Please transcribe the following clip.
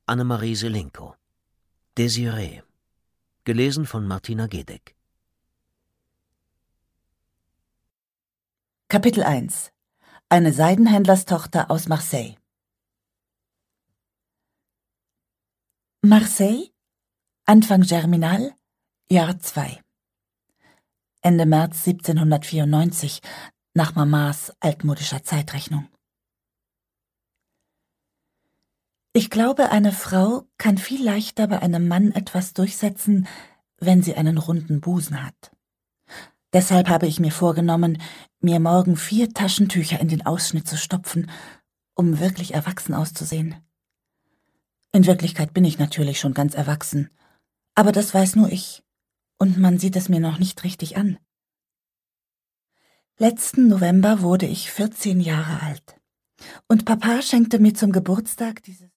Annemarie Selinko. Désirée. Gelesen von Martina Gedeck. Kapitel 1. Eine Seidenhändlerstochter aus Marseille. Marseille, Anfang Germinal, Jahr 2. Ende März 1794, nach Mamas altmodischer Zeitrechnung. Ich glaube, eine Frau kann viel leichter bei einem Mann etwas durchsetzen, wenn sie einen runden Busen hat. Deshalb habe ich mir vorgenommen, mir morgen 4 Taschentücher in den Ausschnitt zu stopfen, um wirklich erwachsen auszusehen. In Wirklichkeit bin ich natürlich schon ganz erwachsen, aber das weiß nur ich, und man sieht es mir noch nicht richtig an. Letzten November wurde ich 14 Jahre alt, und Papa schenkte mir zum Geburtstag dieses